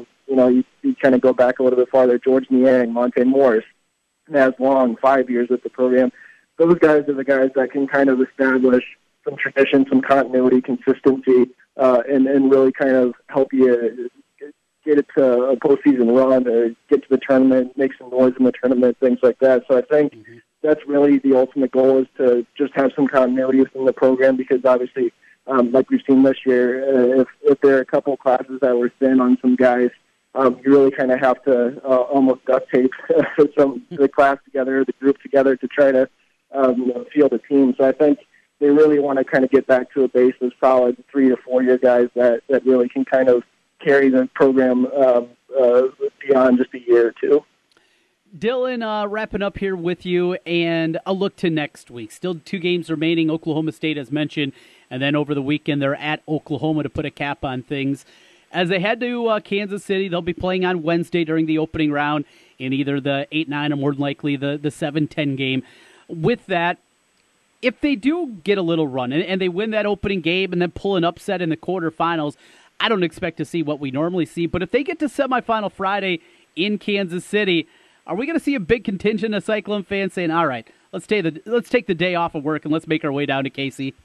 V: You kind of go back a little bit farther. George Niang, Monte Morris, Naz Long, 5 years with the program. Those guys are the guys that can kind of establish some tradition, some continuity, consistency, and really kind of help you get it to a postseason run or get to the tournament, make some noise in the tournament, things like that. So I think that's really the ultimate goal, is to just have some continuity within the program, because obviously, like we've seen this year, if there are a couple classes that were thin on some guys, you really kind of have to almost duct tape the class together, the group together to try to field a team. So I think they really want to kind of get back to a base of solid 3 to 4 year guys that really can kind of carry the program beyond just a year or two.
B: Dylan, wrapping up here with you, and a look to next week. Still 2 games remaining. Oklahoma State, as mentioned, and then over the weekend they're at Oklahoma to put a cap on things. As they head to Kansas City, they'll be playing on Wednesday during the opening round in either the 8-9 or more than likely the 7-10 game. With that, if they do get a little run and they win that opening game and then pull an upset in the quarterfinals, I don't expect to see what we normally see. But if they get to semifinal Friday in Kansas City, are we going to see a big contingent of Cyclone fans saying, all right, let's take the day off of work and let's make our way down to KC?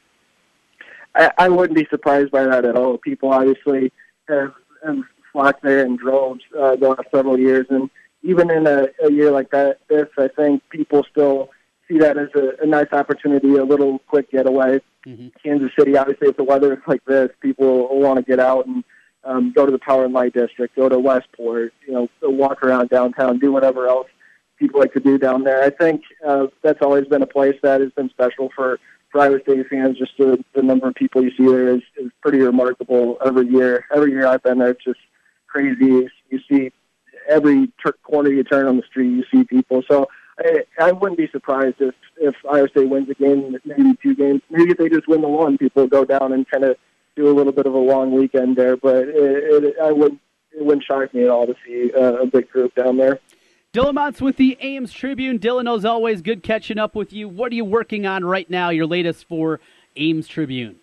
V: I wouldn't be surprised by that at all. People obviously have flocked there in droves the last several years. And even in a year like this, I think people still see that as a nice opportunity, a little quick getaway. Mm-hmm. Kansas City, obviously, if the weather is like this, people will want to get out and go to the Power and Light District, go to Westport, walk around downtown, do whatever else people like to do down there. I think that's always been a place that has been special for Iowa State fans. Just the number of people you see there is pretty remarkable every year. Every year I've been there, it's just crazy. You see every corner you turn on the street, you see people. So I wouldn't be surprised if Iowa State wins a game, maybe 2 games. Maybe if they just win the one, people go down and kind of do a little bit of a long weekend there. But it wouldn't shock me at all to see a big group down there.
B: Dylan Montz with the Ames Tribune. Dylan, as always, good catching up with you. What are you working on right now, your latest for Ames Tribune?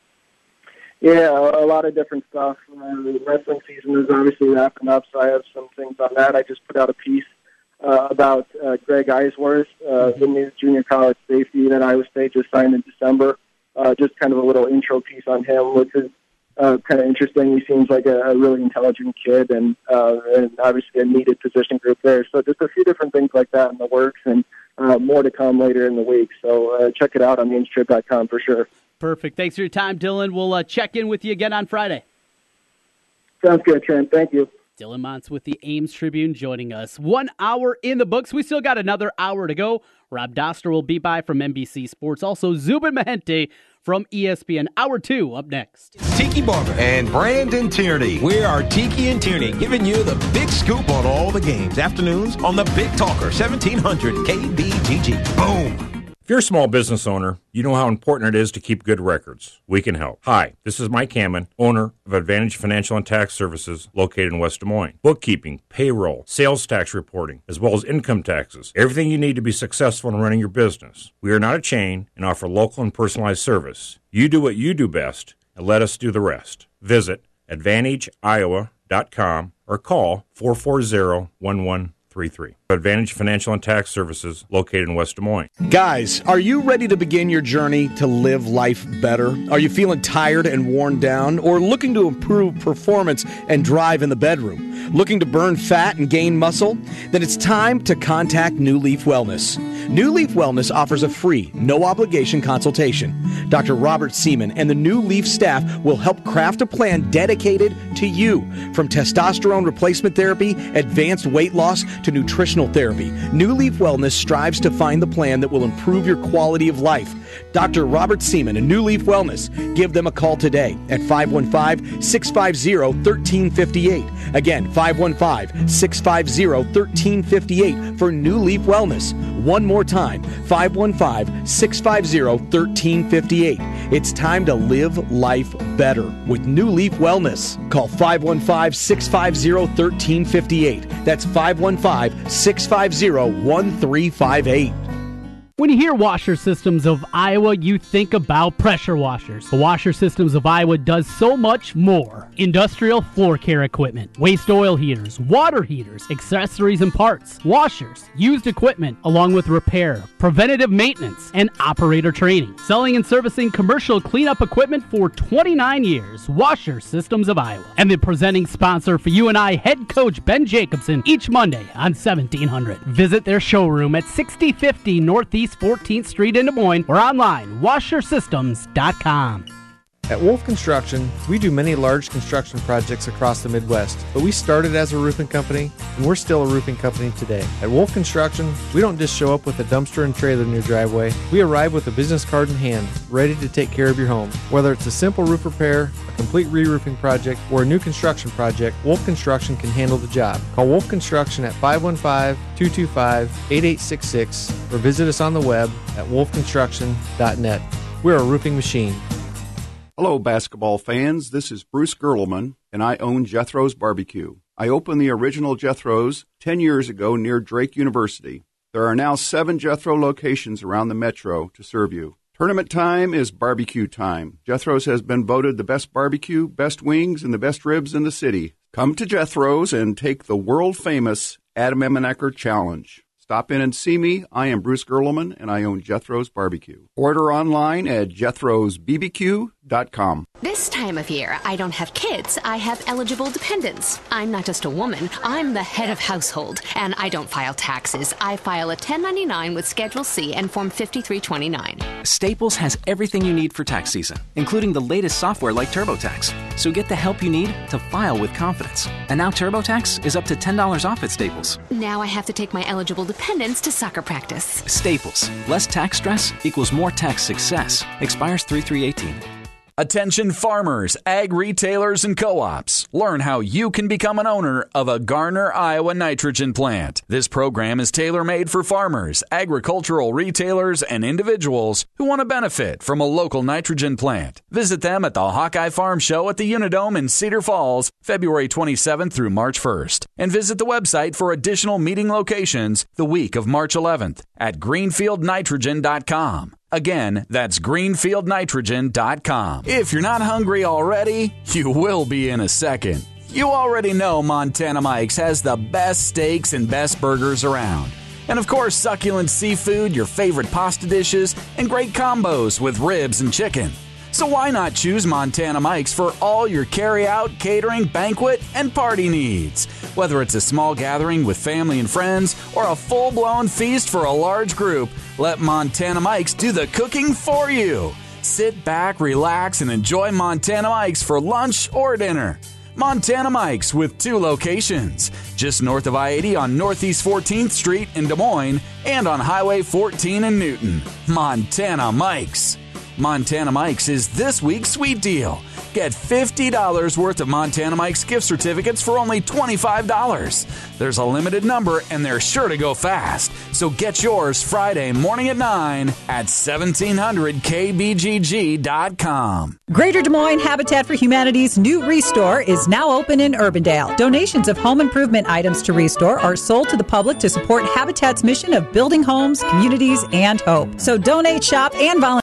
V: Yeah, a lot of different stuff. The wrestling season is obviously wrapping up, so I have some things on that. I just put out a piece about Greg Eisworth, the new junior college safety that Iowa State just signed in December. Just kind of a little intro piece on him, which is kind of interesting. He seems like a really intelligent kid and obviously a needed position group there. So just a few different things like that in the works, and more to come later in the week. So check it out on AmesTrib.com for sure.
B: Perfect. Thanks for your time, Dylan. We'll check in with you again on Friday.
V: Sounds good, Trent. Thank you.
B: Dylan Montz with the Ames Tribune joining us. 1 hour in the books. We still got another hour to go. Rob Doster will be by from NBC Sports. Also, Zubin Mehenti from ESPN. Hour 2 up next.
C: Tiki Barber and Brandon Tierney. We are Tiki and Tierney giving you the big scoop on all the games. Afternoons on the Big Talker, 1700 KBGG. Boom.
L: If you're a small business owner, you know how important it is to keep good records. We can help. Hi, this is Mike Hammond, owner of Advantage Financial and Tax Services located in West Des Moines. Bookkeeping, payroll, sales tax reporting, as well as income taxes. Everything you need to be successful in running your business. We are not a chain and offer local and personalized service. You do what you do best and let us do the rest. Visit AdvantageIowa.com or call 440-1133. Advantage Financial and Tax Services located in West Des Moines.
D: Guys, are you ready to begin your journey to live life better? Are you feeling tired and worn down, or looking to improve performance and drive in the bedroom? Looking to burn fat and gain muscle? Then it's time to contact New Leaf Wellness. New Leaf Wellness offers a free, no-obligation consultation. Dr. Robert Seaman and the New Leaf staff will help craft a plan dedicated to you. From testosterone replacement therapy, advanced weight loss, to nutritional therapy, New Leaf Wellness strives to find the plan that will improve your quality of life. Dr. Robert Seaman and New Leaf Wellness. Give them a call today at 515-650-1358. Again, 515-650-1358 for New Leaf Wellness. One more time, 515-650-1358. It's time to live life better with New Leaf Wellness. Call 515-650-1358. That's 515-650-1358.
B: When you hear Washer Systems of Iowa, you think about pressure washers. The Washer Systems of Iowa does so much more. Industrial floor care equipment, waste oil heaters, water heaters, accessories and parts, washers, used equipment, along with repair, preventative maintenance, and operator training. Selling and servicing commercial cleanup equipment for 29 years. Washer Systems of Iowa. And the presenting sponsor for you and I, head coach Ben Jacobson, each Monday on 1700. Visit their showroom at 6050 Northeast 14th Street in Des Moines or online, washersystems.com.
F: At Wolf Construction, we do many large construction projects across the Midwest, but we started as a roofing company, and we're still a roofing company today. At Wolf Construction, we don't just show up with a dumpster and trailer in your driveway. We arrive with a business card in hand, ready to take care of your home. Whether it's a simple roof repair, a complete re-roofing project, or a new construction project, Wolf Construction can handle the job. Call Wolf Construction at 515-225-8866 or visit us on the web at wolfconstruction.net. We're a roofing machine.
E: Hello, basketball fans. This is Bruce Gerlman, and I own Jethro's Barbecue. I opened the original Jethro's 10 years ago near Drake University. There are now 7 Jethro locations around the metro to serve you. Tournament time is barbecue time. Jethro's has been voted the best barbecue, best wings, and the best ribs in the city. Come to Jethro's and take the world-famous Adam Emmenecker Challenge. Stop in and see me. I am Bruce Gerlman, and I own Jethro's Barbecue. Order online at jethrosbbq.com.
G: This time of year, I don't have kids. I have eligible dependents. I'm not just a woman. I'm the head of household, and I don't file taxes. I file a 1099 with Schedule C and Form 5329.
W: Staples has everything you need for tax season, including the latest software like TurboTax. So get the help you need to file with confidence. And now TurboTax is up to $10 off at Staples.
G: Now I have to take my eligible dependents to soccer practice.
W: Staples. Less tax stress equals more tax success. Expires 3/3/18.
H: Attention farmers, ag retailers, and co-ops. Learn how you can become an owner of a Garner, Iowa nitrogen plant. This program is tailor-made for farmers, agricultural retailers, and individuals who want to benefit from a local nitrogen plant. Visit them at the Hawkeye Farm Show at the Unidome in Cedar Falls, February 27th through March 1st. And visit the website for additional meeting locations the week of March 11th at greenfieldnitrogen.com. Again, that's greenfieldnitrogen.com. If you're not hungry already, you will be in a second. You already know Montana Mike's has the best steaks and best burgers around. And of course, succulent seafood, your favorite pasta dishes, and great combos with ribs and chicken. So why not choose Montana Mike's for all your carry-out, catering, banquet, and party needs? Whether it's a small gathering with family and friends or a full-blown feast for a large group, let Montana Mike's do the cooking for you. Sit back, relax, and enjoy Montana Mike's for lunch or dinner. Montana Mike's with 2 locations, just north of I-80 on Northeast 14th Street in Des Moines and on Highway 14 in Newton. Montana Mike's. Montana Mike's is this week's sweet deal. Get $50 worth of Montana Mike's gift certificates for only $25. There's a limited number and they're sure to go fast. So get yours Friday morning at 9 at 1700kbgg.com.
X: Greater Des Moines Habitat for Humanity's new Restore is now open in Urbandale. Donations of home improvement items to Restore are sold to the public to support Habitat's mission of building homes, communities, and hope. So donate, shop, and volunteer